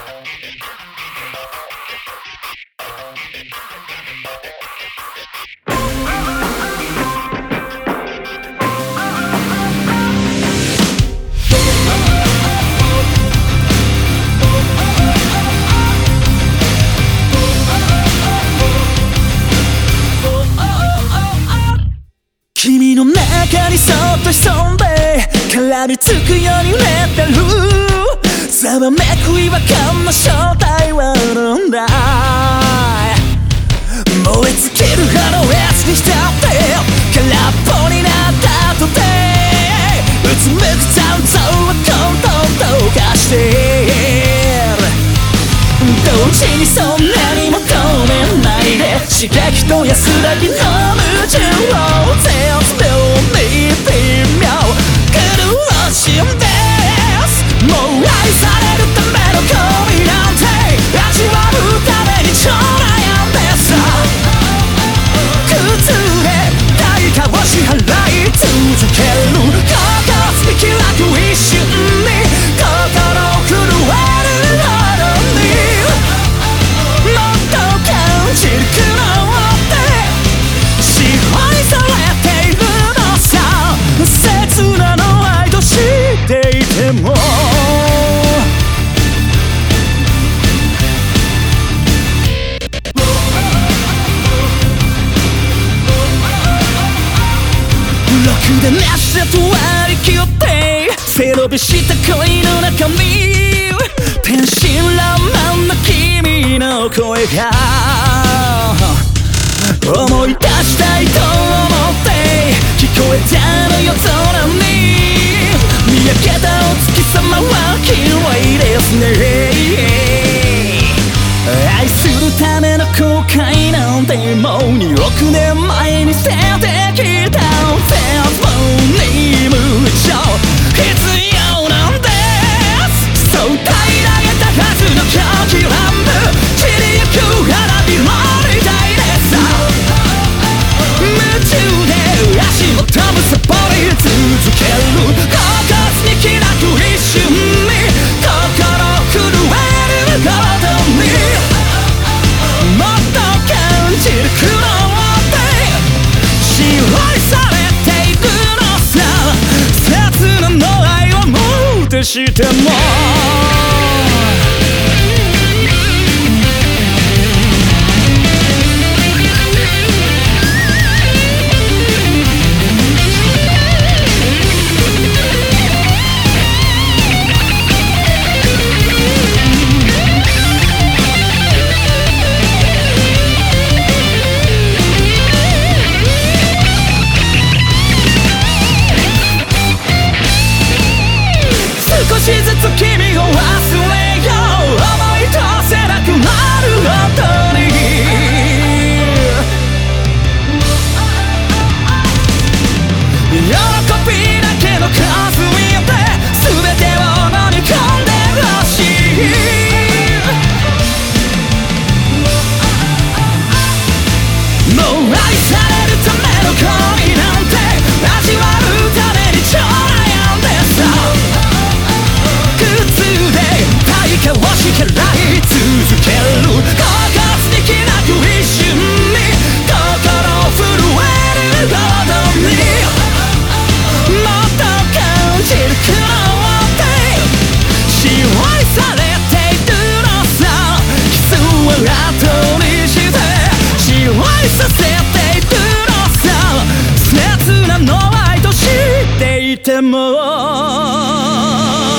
君の中にそっと潜んで絡みつくようにレッテルざわめく違和感の正体はなんだ燃え尽きるハローエスに浸って空っぽになった後でうつむく残像は混沌と化してる同時にそんなに求めないで刺激と安らぎの矛盾を絶妙に微妙苦しんですもう愛されるための恋なんて味わうために超悩んでさ苦痛で対価を支払い続ける心に開く一瞬に心震えるほどにもっと感じる苦悩って支配されているのさ切なの愛と知っていてもろくでなしだと割り切って背伸びした恋の中に天真爛漫な君の声が思い出したいと思って聞こえたの夜空に見上げたお月様は綺麗ですね愛するための後悔なんてもう2億年前に捨ててきた絶望に無情必要なんですそう平らげたはずの狂気乱舞散りゆく花火もみたいでさ夢中で足元むさぼり続ける恍惚に開く一瞬に心震えるほどにもっと感じる苦悩って支配されていくのさ切なの愛をもってしても少しずつ君を忘れよう思い通せなくなる本当に喜びだけの数えて全てを飲み込んでほしいもう愛されるための恋なんて味わうために超悩んでさ対価を支払い続ける恍惚に開く一瞬に心震えるほどにもっと感じる苦悩って支配されているのさキスは後にして支配させているのさ切なの愛と知っていても